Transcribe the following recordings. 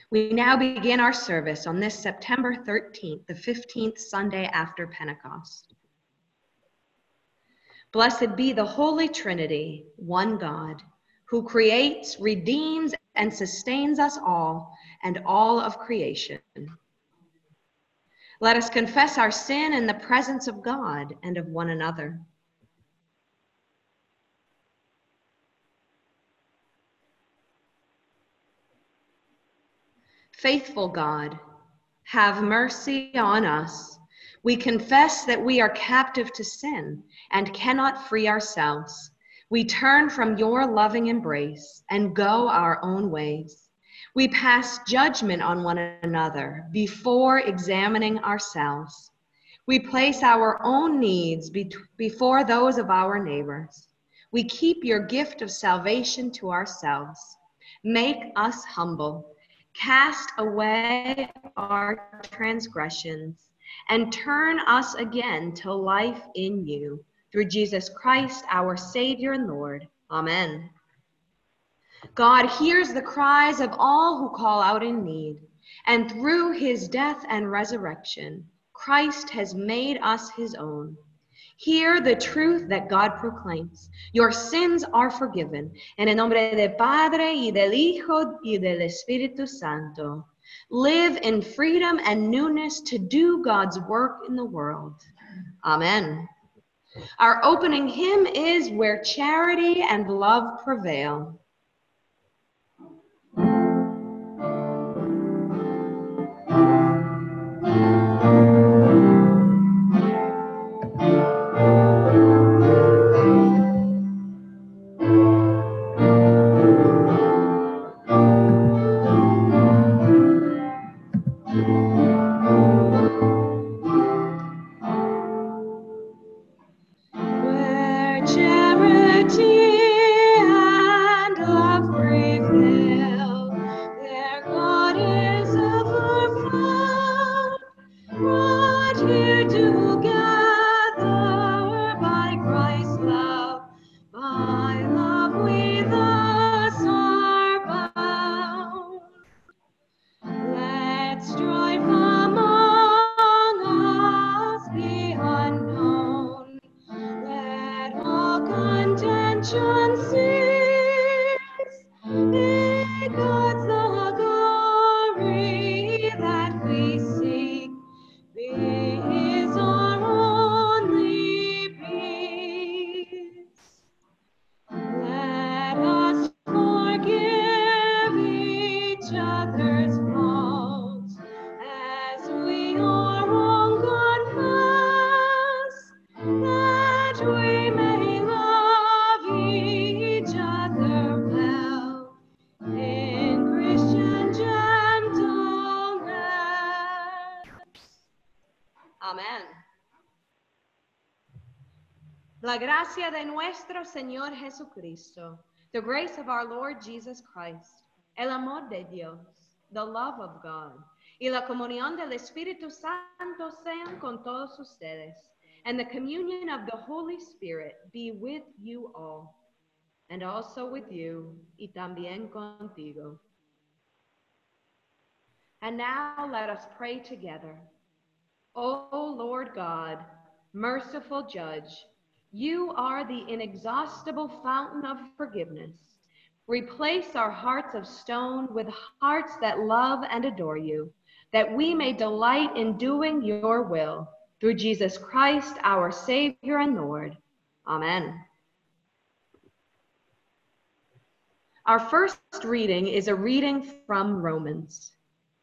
We now begin our service on this September 13th, the 15th Sunday after Pentecost. Blessed be the Holy Trinity, one God, who creates, redeems, and sustains us all and all of creation. Let us confess our sin in the presence of God and of one another. Faithful God, have mercy on us. We confess that we are captive to sin and cannot free ourselves. We turn from your loving embrace and go our own ways. We pass judgment on one another before examining ourselves. We place our own needs before those of our neighbors. We keep your gift of salvation to ourselves. Make us humble. Cast away our transgressions and turn us again to life in you. Through Jesus Christ, our Savior and Lord. Amen. God hears the cries of all who call out in need, and through his death and resurrection, Christ has made us his own. Hear the truth that God proclaims. Your sins are forgiven. En el nombre del Padre, y del Hijo, y del Espíritu Santo. Live in freedom and newness to do God's work in the world. Amen. Our opening hymn is Where Charity and Love Prevail. Amén. La gracia de nuestro Señor Jesucristo, the grace of our Lord Jesus Christ, el amor de Dios, the love of God, y la comunión del Espíritu Santo sean con todos ustedes, and the communion of the Holy Spirit be with you all, and also with you, y también contigo. And now let us pray together. O Lord God, merciful Judge, you are the inexhaustible fountain of forgiveness. Replace our hearts of stone with hearts that love and adore you, that we may delight in doing your will. Through Jesus Christ, our Savior and Lord. Amen. Our first reading is a reading from Romans.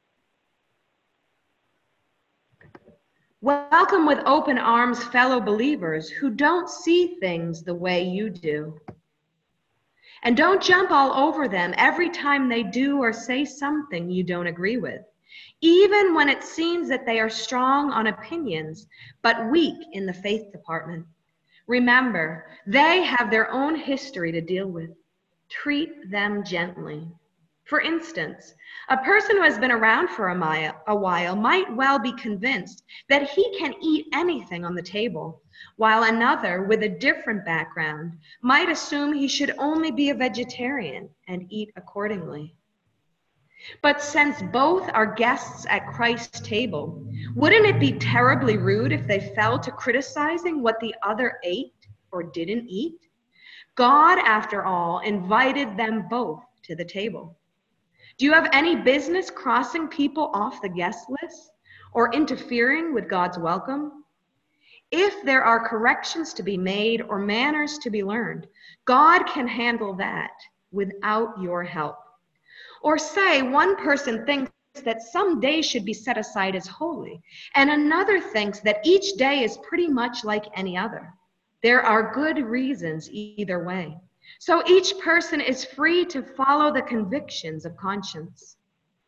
Welcome with open arms fellow believers who don't see things the way you do. And don't jump all over them every time they do or say something you don't agree with, even when it seems that they are strong on opinions, but weak in the faith department. Remember, they have their own history to deal with. Treat them gently. For instance, a person who has been around for a while might well be convinced that he can eat anything on the table, while another with a different background might assume he should only be a vegetarian and eat accordingly. But since both are guests at Christ's table, wouldn't it be terribly rude if they fell to criticizing what the other ate or didn't eat? God, after all, invited them both to the table. Do you have any business crossing people off the guest list or interfering with God's welcome? If there are corrections to be made or manners to be learned, God can handle that without your help. Or say one person thinks that some days should be set aside as holy, and another thinks that each day is pretty much like any other. There are good reasons either way. So each person is free to follow the convictions of conscience.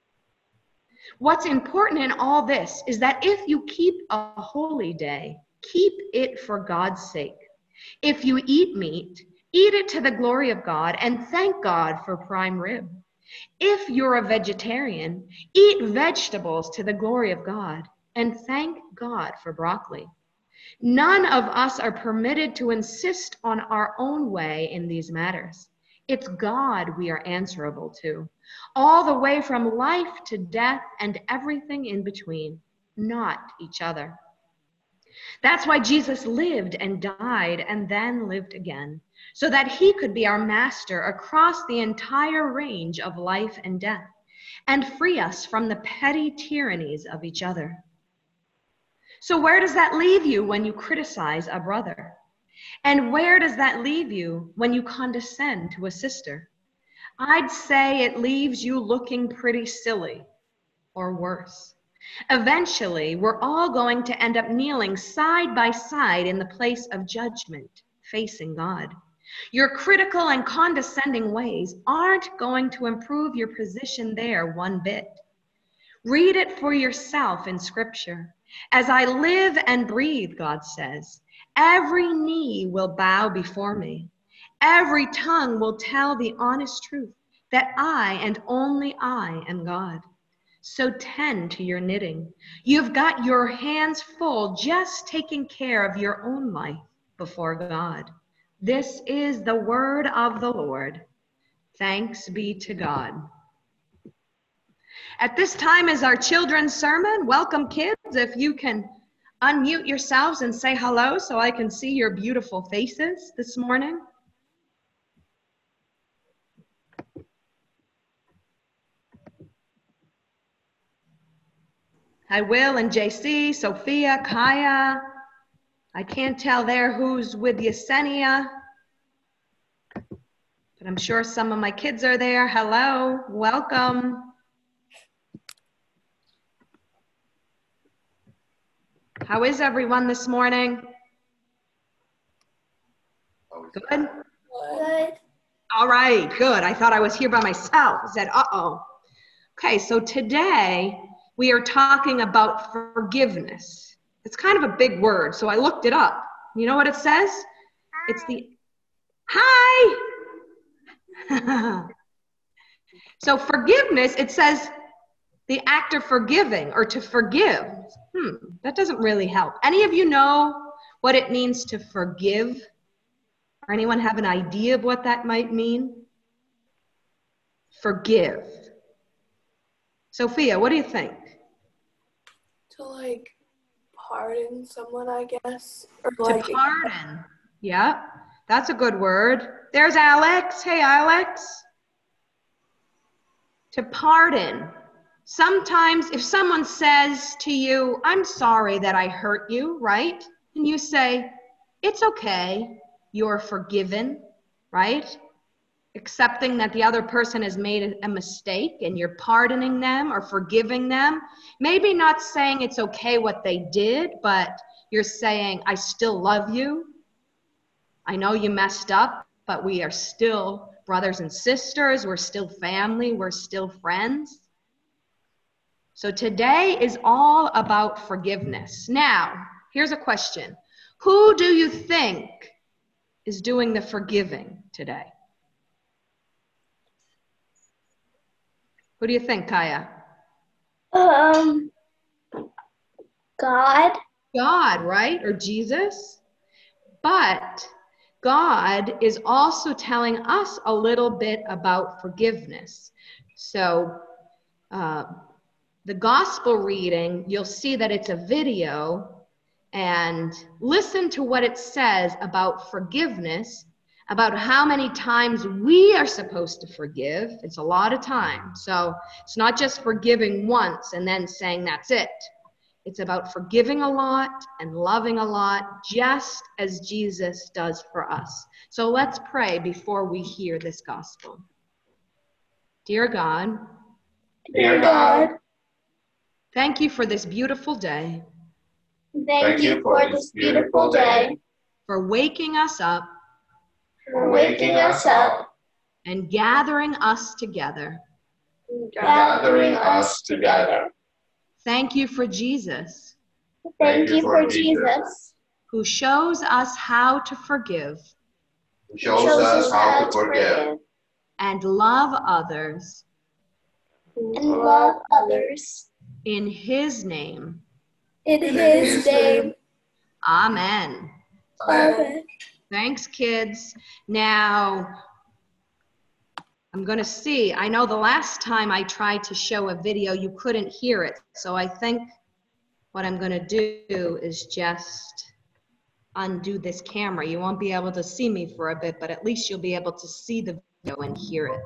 What's important in all this is that if you keep a holy day, keep it for God's sake. If you eat meat, eat it to the glory of God and thank God for prime rib. If you're a vegetarian, eat vegetables to the glory of God and thank God for broccoli. None of us are permitted to insist on our own way in these matters. It's God we are answerable to, all the way from life to death and everything in between, not each other. That's why Jesus lived and died and then lived again, so that he could be our master across the entire range of life and death and free us from the petty tyrannies of each other. So where does that leave you when you criticize a brother? And where does that leave you when you condescend to a sister? I'd say it leaves you looking pretty silly, or worse. Eventually, we're all going to end up kneeling side by side in the place of judgment, facing God. Your critical and condescending ways aren't going to improve your position there one bit. Read it for yourself in Scripture. As I live and breathe, God says, every knee will bow before me. Every tongue will tell the honest truth that I and only I am God. So tend to your knitting. You've got your hands full just taking care of your own life before God. This is the word of the Lord. Thanks be to God. At this time is our children's sermon. Welcome, kids. If you can unmute yourselves and say hello so I can see your beautiful faces this morning. Hi, Will and JC, Sophia, Kaya. I can't tell there who's with Yesenia, but I'm sure some of my kids are there. Hello, welcome. How is everyone this morning? Good? Good. All right, good. I thought I was here by myself. I said, uh-oh. Okay, so today we are talking about forgiveness. It's kind of a big word, so I looked it up. You know what it says? It's the, hi! So forgiveness, it says the act of forgiving or to forgive. That doesn't really help. Any of you know what it means to forgive? Or anyone have an idea of what that might mean? Forgive. Sophia, what do you think? To pardon someone, I guess. Or To pardon. Yeah, that's a good word. There's Alex. Hey, Alex. To pardon. Sometimes if someone says to you, I'm sorry that I hurt you, right? And you say, it's okay, you're forgiven, right? Accepting that the other person has made a mistake and you're pardoning them or forgiving them. Maybe not saying it's okay what they did, but you're saying, I still love you. I know you messed up, but we are still brothers and sisters. We're still family. We're still friends. So today is all about forgiveness. Now, here's a question. Who do you think is doing the forgiving today? Who do you think, Kaya? God. God, right? Or Jesus? But God is also telling us a little bit about forgiveness. So the gospel reading, you'll see that it's a video, and listen to what it says about forgiveness, about how many times we are supposed to forgive. It's a lot of time. So it's not just forgiving once and then saying that's it. It's about forgiving a lot and loving a lot, just as Jesus does for us. So let's pray before we hear this gospel. Dear God, thank you for this beautiful day. Thank you for this beautiful day. For waking us up. For waking us up. And gathering us together. Gathering us together. Thank you for Jesus. Thank you for Jesus. Who shows us how to forgive. Who shows us how to forgive. And love others. And love others. In his name. In his name. Amen. Amen. Thanks, kids. Now, I'm going to see. I know the last time I tried to show a video, you couldn't hear it. So I think what I'm going to do is just undo this camera. You won't be able to see me for a bit, but at least you'll be able to see the video and hear it.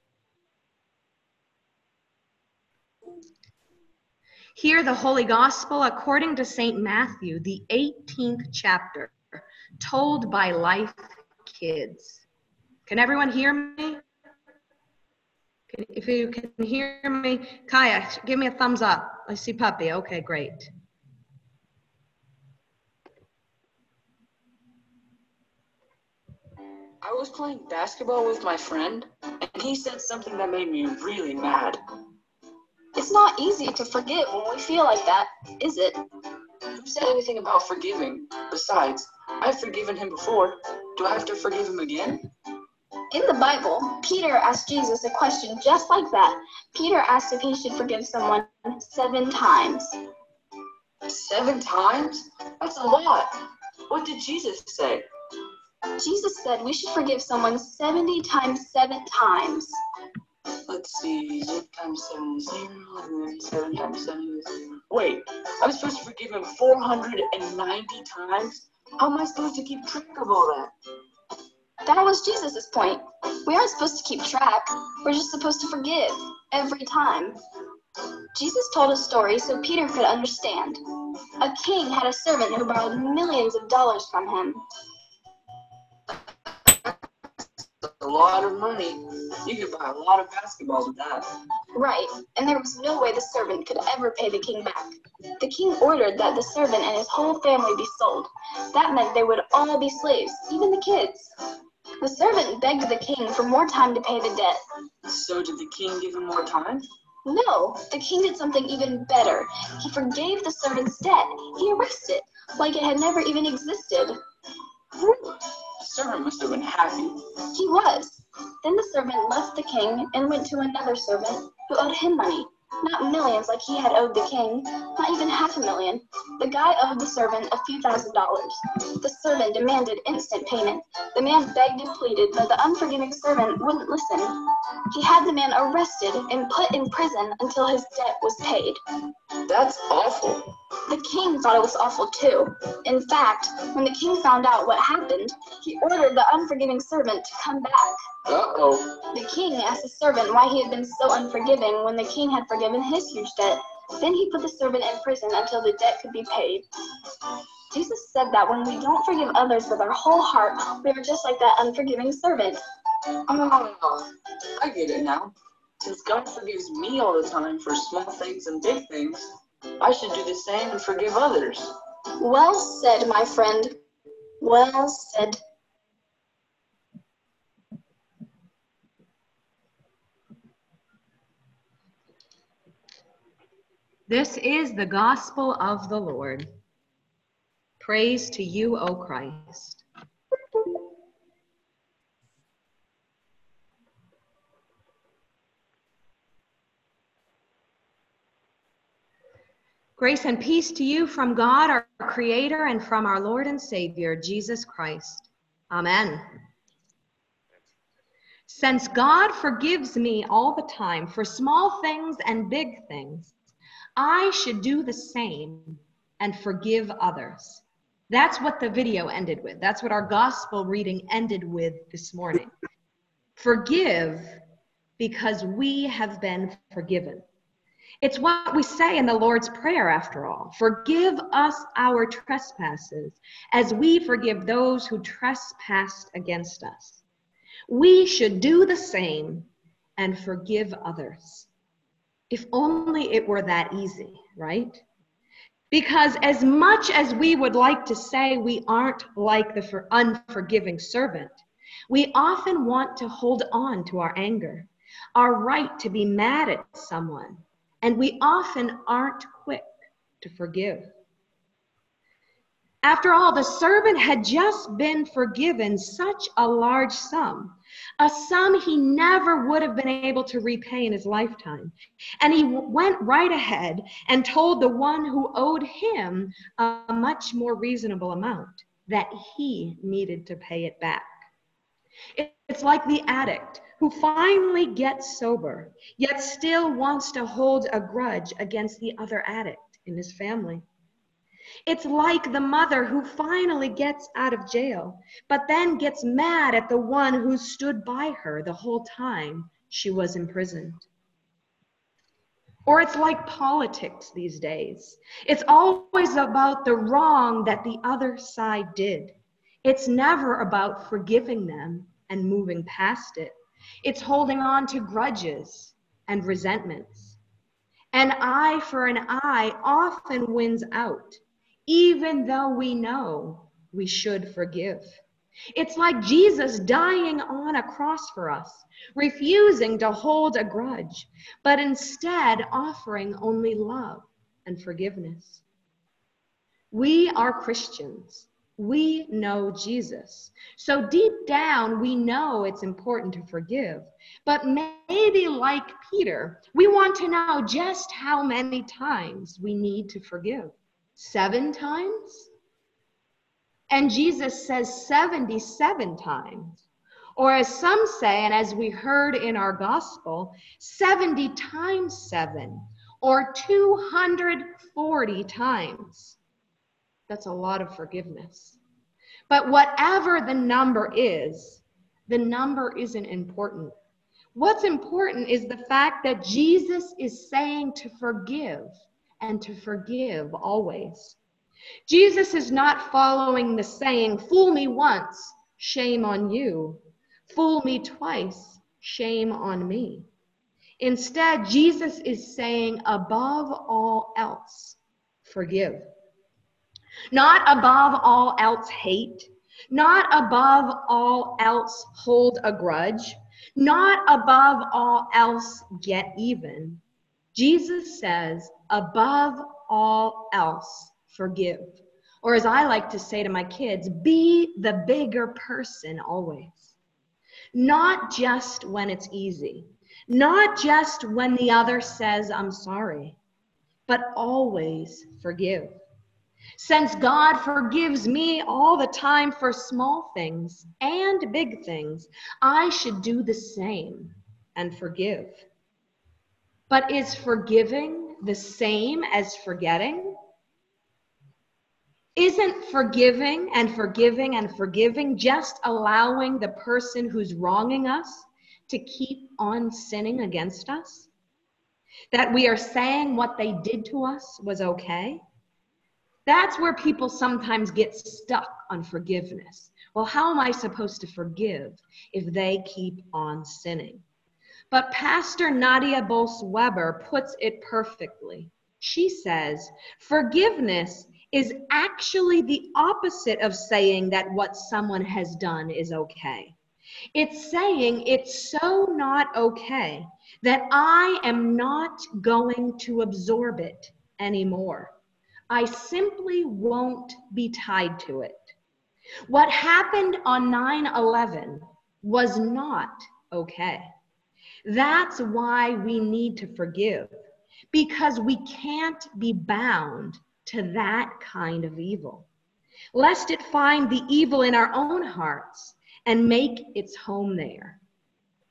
Hear the Holy Gospel according to St. Matthew, the 18th chapter, told by Life Kids. Can everyone hear me? If you can hear me, Kaya, give me a thumbs up. I see Puppy. Okay, great. I was playing basketball with my friend, and he said something that made me really mad. It's not easy to forget when we feel like that, is it? Who said anything about forgiving? Besides, I've forgiven him before. Do I have to forgive him again? In the Bible, Peter asked Jesus a question just like that. Peter asked if he should forgive someone 7 times. 7 times? That's a lot. What did Jesus say? Jesus said we should forgive someone 70 times 7 times. Let's see, 8 times 7 is 0, and then 7 times 7 is 0. Wait, I'm supposed to forgive him 490 times? How am I supposed to keep track of all that? That was Jesus' point. We aren't supposed to keep track. We're just supposed to forgive every time. Jesus told a story so Peter could understand. A king had a servant who borrowed millions of dollars from him. A lot of money. You could buy a lot of basketballs with that. Right, and there was no way the servant could ever pay the king back. The king ordered that the servant and his whole family be sold. That meant they would all be slaves, even the kids. The servant begged the king for more time to pay the debt. So did the king give him more time? No, the king did something even better. He forgave the servant's debt. He erased it, like it had never even existed. The servant must have been happy. He was. Then the servant left the king and went to another servant who owed him money. Not millions like he had owed the king, not even $500,000. The guy owed the servant a few $1,000s. The servant demanded instant payment. The man begged and pleaded, but the unforgiving servant wouldn't listen. He had the man arrested and put in prison until his debt was paid. That's awful. The king thought it was awful too. In fact, when the king found out what happened, he ordered the unforgiving servant to come back. Uh-oh. The king asked the servant why he had been so unforgiving when the king had forgiven his huge debt. Then he put the servant in prison until the debt could be paid. Jesus said that when we don't forgive others with our whole heart, we are just like that unforgiving servant. Oh, I get it now. Since God forgives me all the time for small things and big things, I should do the same and forgive others. Well said, my friend. Well said. This is the gospel of the Lord. Praise to you, O Christ. Grace and peace to you from God, our Creator, and from our Lord and Savior, Jesus Christ. Amen. Since God forgives me all the time for small things and big things, I should do the same and forgive others. That's what the video ended with. That's what our gospel reading ended with this morning. Forgive because we have been forgiven. It's what we say in the Lord's Prayer, after all. Forgive us our trespasses as we forgive those who trespass against us. We should do the same and forgive others. If only it were that easy, right? Because as much as we would like to say we aren't like the unforgiving servant, we often want to hold on to our anger, our right to be mad at someone, and we often aren't quick to forgive. After all, the servant had just been forgiven such a large sum, a sum he never would have been able to repay in his lifetime. And he went right ahead and told the one who owed him a much more reasonable amount, that he needed to pay it back. It's like the addict who finally gets sober, yet still wants to hold a grudge against the other addict in his family. It's like the mother who finally gets out of jail, but then gets mad at the one who stood by her the whole time she was imprisoned. Or it's like politics these days. It's always about the wrong that the other side did. It's never about forgiving them and moving past it. It's holding on to grudges and resentments. An eye for an eye often wins out, even though we know we should forgive. It's like Jesus dying on a cross for us, refusing to hold a grudge, but instead offering only love and forgiveness. We are Christians. We know Jesus. So deep down, we know it's important to forgive. But maybe like Peter, we want to know just how many times we need to forgive. 7 times? And Jesus says 77 times. Or as some say, and as we heard in our gospel, 70 times 7, or 240 times. That's a lot of forgiveness. But whatever the number isn't important. What's important is the fact that Jesus is saying to forgive, and to forgive always. Jesus is not following the saying, fool me once, shame on you. Fool me twice, shame on me. Instead, Jesus is saying, above all else, forgive. Not above all else hate, not above all else hold a grudge, not above all else get even. Jesus says, above all else, forgive. Or as I like to say to my kids, be the bigger person always. Not just when it's easy, not just when the other says, I'm sorry, but always forgive. Since God forgives me all the time for small things and big things, I should do the same and forgive. But is forgiving the same as forgetting? Isn't forgiving and forgiving and forgiving just allowing the person who's wronging us to keep on sinning against us? That we are saying what they did to us was okay? That's where people sometimes get stuck on forgiveness. Well, how am I supposed to forgive if they keep on sinning? But Pastor Nadia Bolz-Weber puts it perfectly. She says, forgiveness is actually the opposite of saying that what someone has done is okay. It's saying it's so not okay that I am not going to absorb it anymore. I simply won't be tied to it. What happened on 9/11 was not okay. That's why we need to forgive, because we can't be bound to that kind of evil, lest it find the evil in our own hearts and make its home there.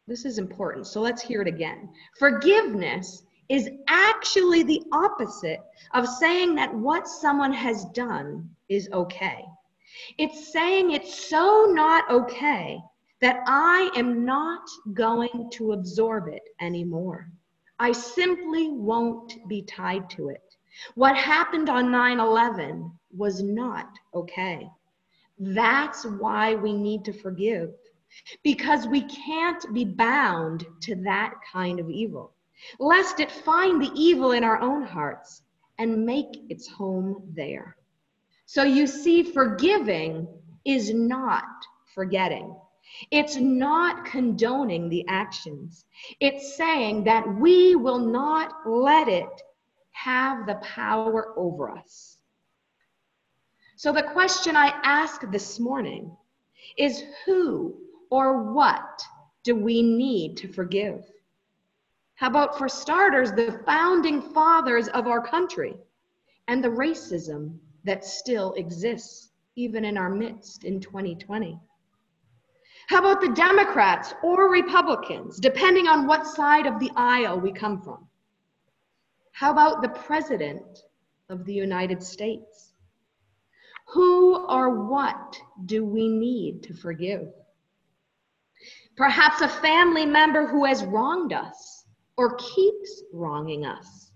This is important, so let's hear it again. Forgiveness is actually the opposite of saying that what someone has done is okay. It's saying it's so not okay that I am not going to absorb it anymore. I simply won't be tied to it. What happened on 9/11 was not okay. That's why we need to forgive, because we can't be bound to that kind of evil, lest it find the evil in our own hearts and make its home there. So you see, forgiving is not forgetting. It's not condoning the actions. It's saying that we will not let it have the power over us. So the question I ask this morning is, who or what do we need to forgive? How about, for starters, the founding fathers of our country and the racism that still exists even in our midst in 2020? How about the Democrats or Republicans, depending on what side of the aisle we come from? How about the President of the United States? Who or what do we need to forgive? Perhaps a family member who has wronged us or keeps wronging us.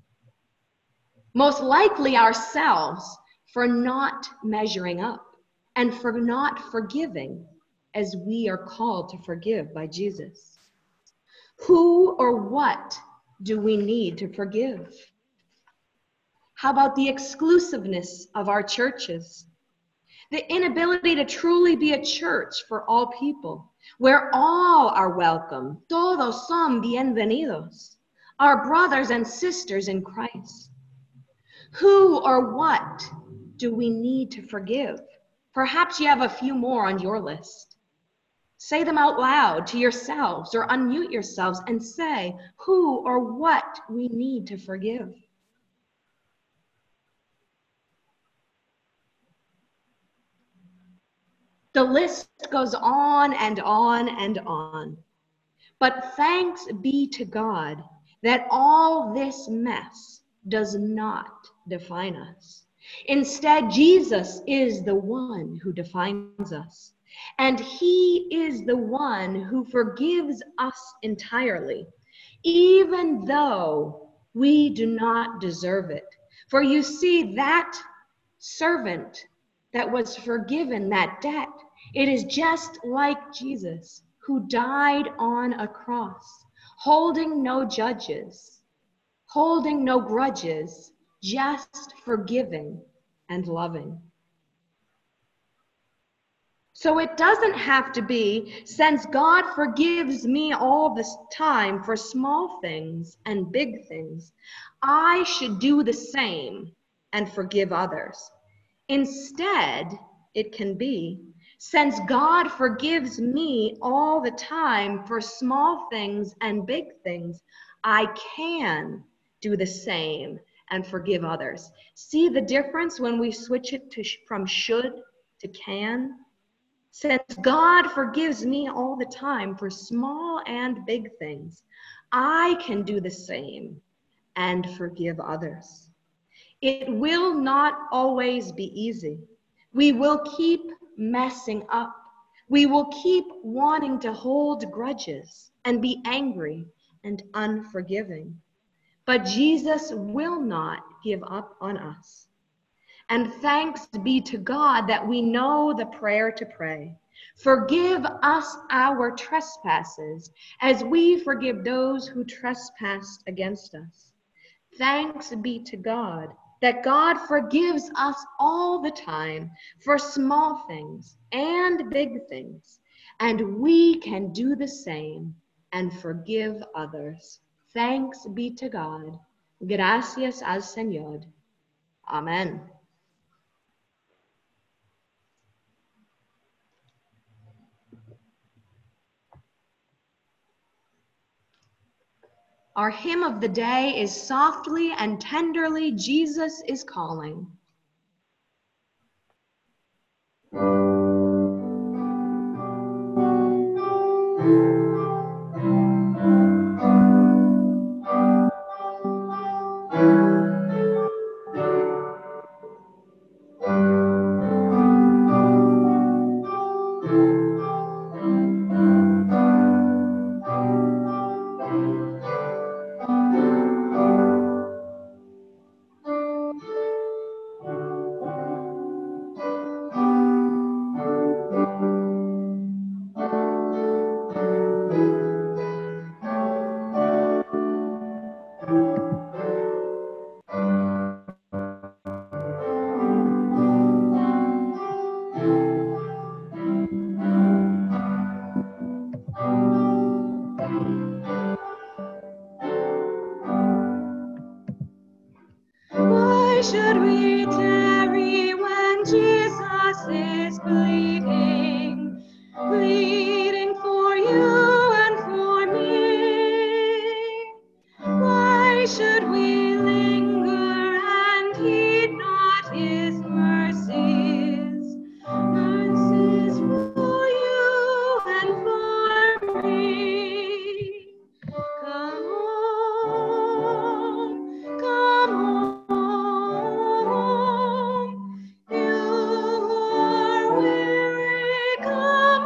Most likely ourselves for not measuring up and for not forgiving as we are called to forgive by Jesus. Who or what do we need to forgive? How about the exclusiveness of our churches? The inability to truly be a church for all people, where all are welcome. Todos son bienvenidos, our brothers and sisters in Christ. Who or what do we need to forgive? Perhaps you have a few more on your list. Say them out loud to yourselves or unmute yourselves and say who or what we need to forgive. The list goes on and on and on. But thanks be to God that all this mess does not define us. Instead, Jesus is the one who defines us. And he is the one who forgives us entirely, even though we do not deserve it. For you see, that servant that was forgiven that debt, it is just like Jesus, who died on a cross, holding no judges, holding no grudges, just forgiving and loving. So it doesn't have to be, since God forgives me all this time for small things and big things, I should do the same and forgive others. Instead, it can be, since God forgives me all the time for small things and big things, I can do the same and forgive others. See the difference when we switch it from should to can? Since God forgives me all the time for small and big things, I can do the same and forgive others. It will not always be easy. We will keep messing up. We will keep wanting to hold grudges and be angry and unforgiving. But Jesus will not give up on us. And thanks be to God that we know the prayer to pray. Forgive us our trespasses as we forgive those who trespass against us. Thanks be to God that God forgives us all the time for small things and big things, and we can do the same and forgive others. Thanks be to God. Gracias al Señor. Amen. Our hymn of the day is Softly and Tenderly Jesus is Calling. should we tarry when Jesus is bleeding, bleeding for you and for me? Why should we linger and heed not his mercies, mercies for you and for me? Come home, you who are weary, come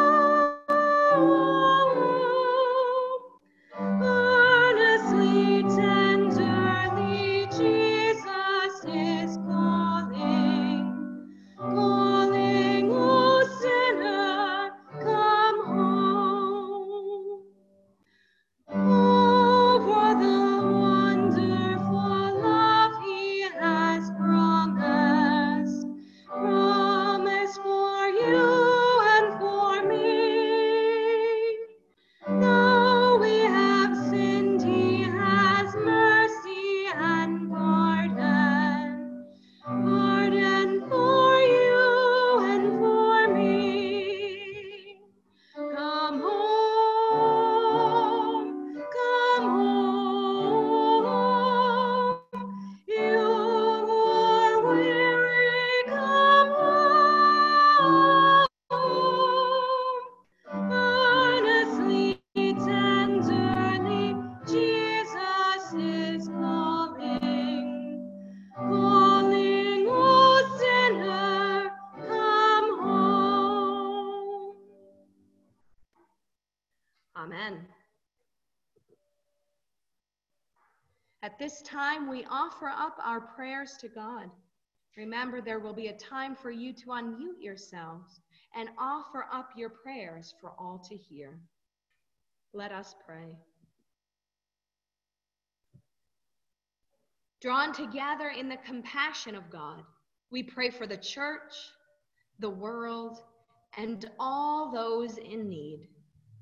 home. Earnestly, tenderly, Jesus is calling, calling, oh sinner, come home. Oh, for the wonderful love he has promised, promised for you and for me. Though we have sinned, he has mercy and pardon, pardon for you and for me. Come home, come home. You who are weary, come home. Earnestly, tenderly, Jesus is calling, calling, oh sinner, come home. Amen. At this time, we offer up our prayers to God. Remember, there will be a time for you to unmute yourselves and offer up your prayers for all to hear. Let us pray. Drawn together in the compassion of God, we pray for the church, the world, and all those in need.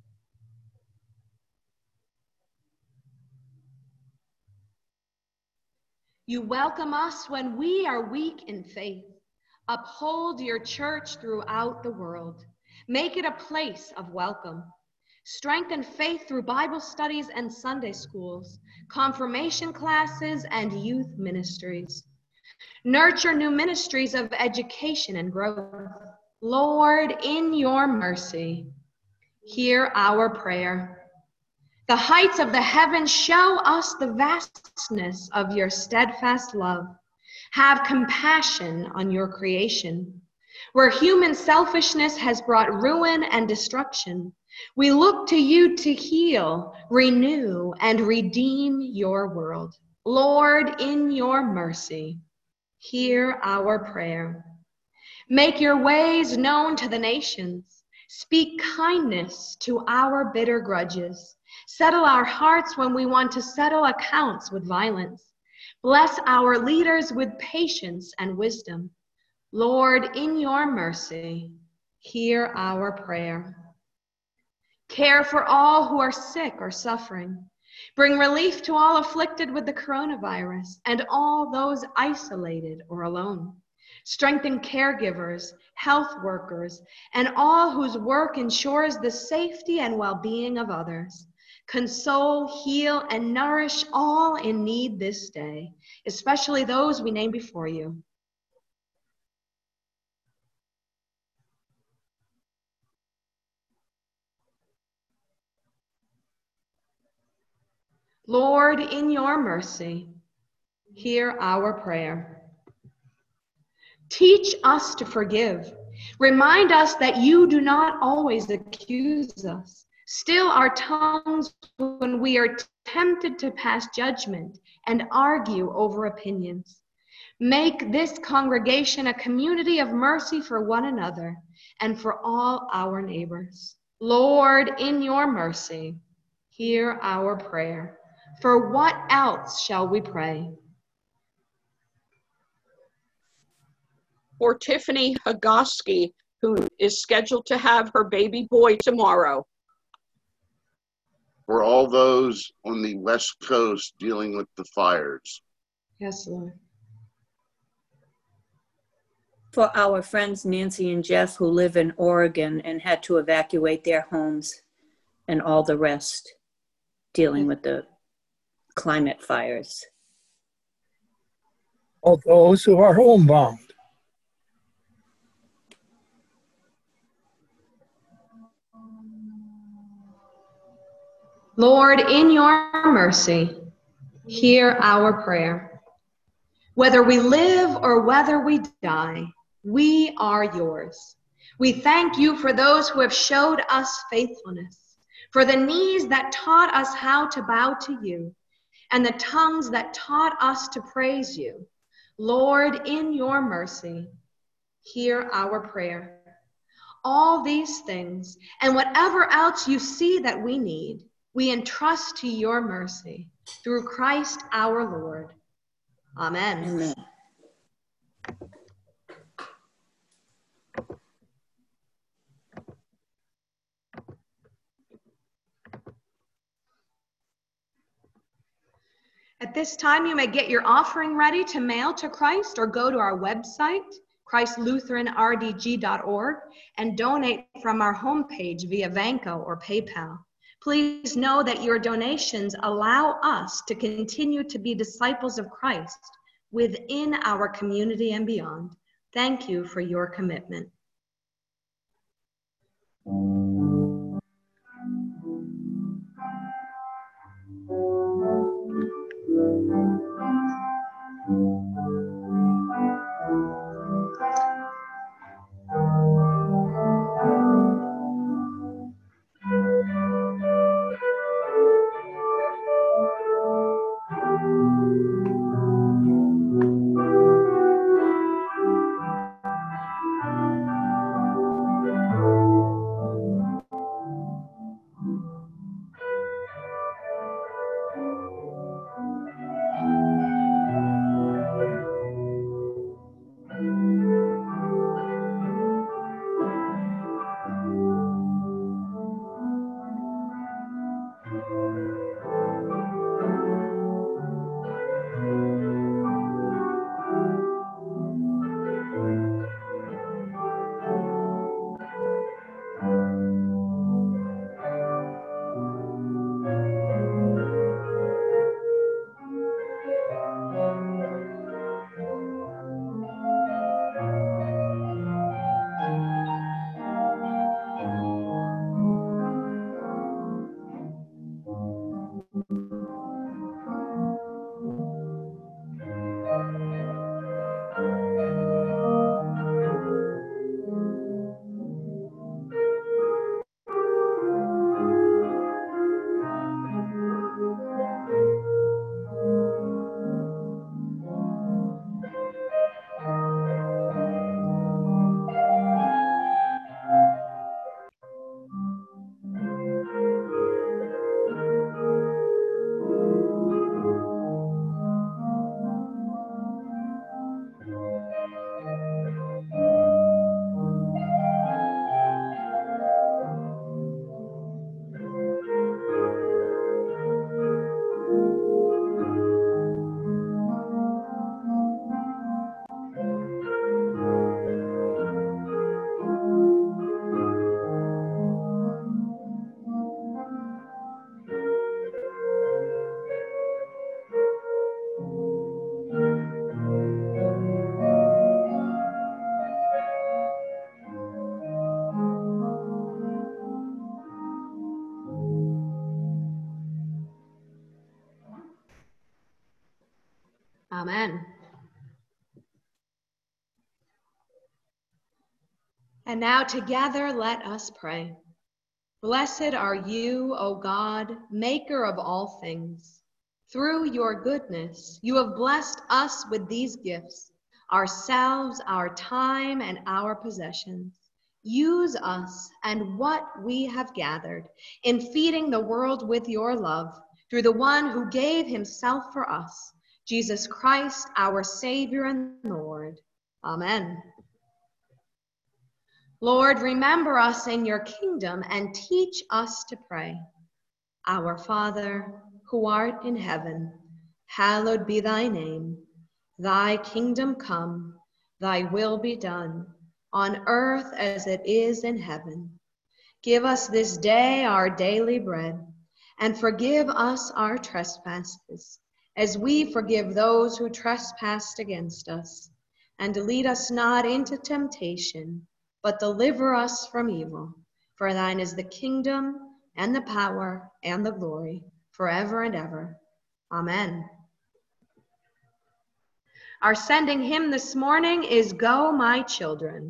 You welcome us when we are weak in faith. Uphold your church throughout the world. Make it a place of welcome. Strengthen faith through Bible studies and Sunday schools, confirmation classes, and youth ministries. Nurture new ministries of education and growth. Lord, in your mercy, hear our prayer. The heights of the heavens show us the vastness of your steadfast love. Have compassion on your creation. Where human selfishness has brought ruin and destruction, we look to you to heal, renew, and redeem your world. Lord, in your mercy, hear our prayer. Make your ways known to the nations. Speak kindness to our bitter grudges. Settle our hearts when we want to settle accounts with violence. Bless our leaders with patience and wisdom. Lord, in your mercy, hear our prayer. Care for all who are sick or suffering. Bring relief to all afflicted with the coronavirus and all those isolated or alone. Strengthen caregivers, health workers, and all whose work ensures the safety and well-being of others. Console, heal, and nourish all in need this day, especially those we name before you. Lord, in your mercy, hear our prayer. Teach us to forgive. Remind us that you do not always accuse us. Still our tongues when we are tempted to pass judgment and argue over opinions. Make this congregation a community of mercy for one another and for all our neighbors. Lord, in your mercy, hear our prayer. For what else shall we pray? For Tiffany Hagoski, who is scheduled to have her baby boy tomorrow. For all those on the West Coast dealing with the fires. Yes, Lord. for our friends Nancy and Jeff who live in Oregon and had to evacuate their homes and all the rest dealing with the climate fires. All those who are homebound. Lord, in your mercy, hear our prayer. Whether we live or whether we die, we are yours. We thank you for those who have showed us faithfulness, for the knees that taught us how to bow to you, and the tongues that taught us to praise you. Lord, in your mercy, hear our prayer. All these things, and whatever else you see that we need, we entrust to your mercy through Christ our Lord. Amen. Amen. At this time, you may get your offering ready to mail to Christ or go to our website, ChristLutheranRDG.org, and donate from our homepage via Vanco or PayPal. Please know that your donations allow us to continue to be disciples of Christ within our community and beyond. Thank you for your commitment. Amen. And now together let us pray. Blessed are you, O God, maker of all things. Through your goodness, you have blessed us with these gifts, ourselves, our time, and our possessions. Use us and what we have gathered in feeding the world with your love through the one who gave himself for us, Jesus Christ, our Savior and Lord. Amen. Lord, remember us in your kingdom and teach us to pray. Our Father, who art in heaven, hallowed be thy name. Thy kingdom come, Thy will be done, on earth as it is in heaven. Give us this day our daily bread, and forgive us our trespasses, as we forgive those who trespass against us. And lead us not into temptation, but deliver us from evil. For thine is the kingdom, and the power, and the glory, forever and ever. Amen. Our sending hymn this morning is Go, My Children.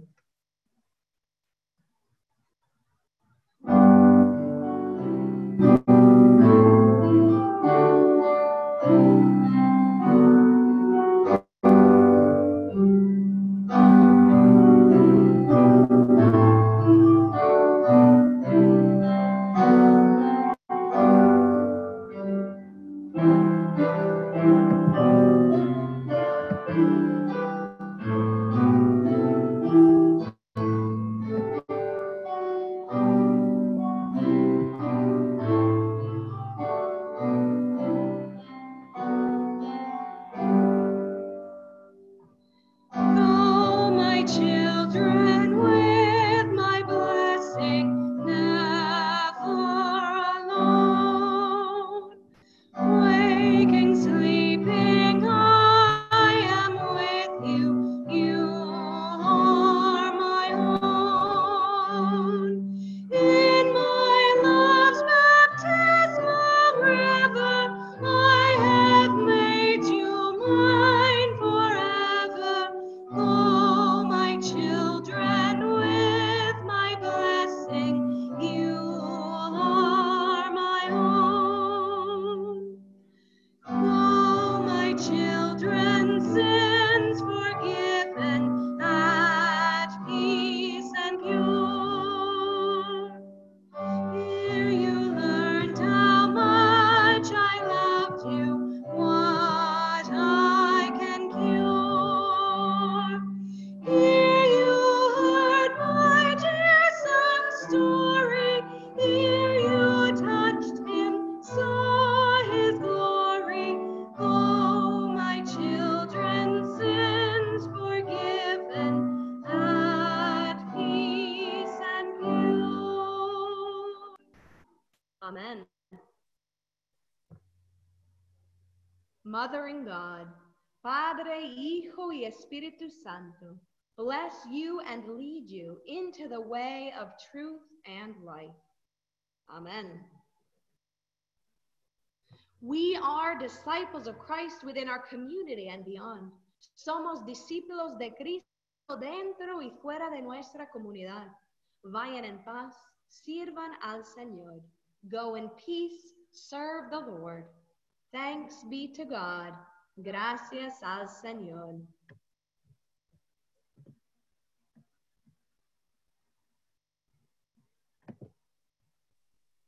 Amen. Mothering God, Padre, Hijo, y Espíritu Santo, bless you and lead you into the way of truth and life. Amen. We are disciples of Christ within our community and beyond. Somos discípulos de Cristo dentro y fuera de nuestra comunidad. Vayan en paz, sirvan al Señor. Go in peace, serve the Lord. Thanks be to God. Gracias al Señor.